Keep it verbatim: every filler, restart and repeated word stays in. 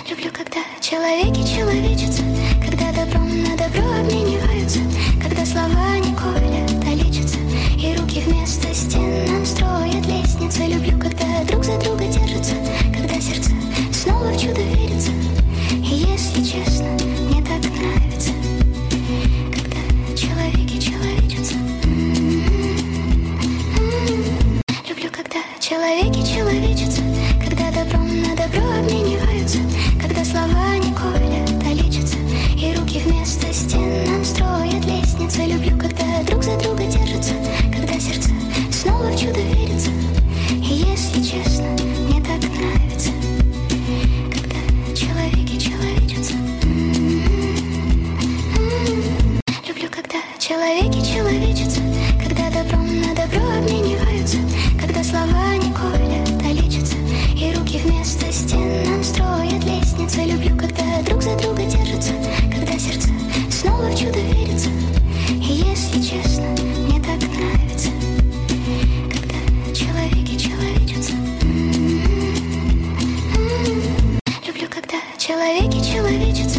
Люблю, когда человеки человечатся, когда добром на добро обмениваются, когда слова не колят, а лечатся, и руки вместо стен нам строят лестницы. Люблю, когда друг за друга держатся, когда сердца снова в чудо верятся. И если честно, мне так нравится, когда человеки человечатся. Люблю, когда человеки человечатся, когда добром на добро обмениваются, когда слова не колят, а лечатся, и руки вместо стен нам строят лестницы. Люблю, когда друг за друга держатся, когда сердца снова в чудо верятся. И если честно, мне так нравится, когда человеки человечатся. Люблю, когда человеки человечатся, когда добром на добро обмениваются, когда слова не колят, а лечатся, и руки вместо стен нам строят лестницы. Люблю, когда друг за друга держатся, когда сердца снова в чудо верятся. И если честно, мне так нравится, когда человеки человечатся. Люблю, когда человеки человечатся,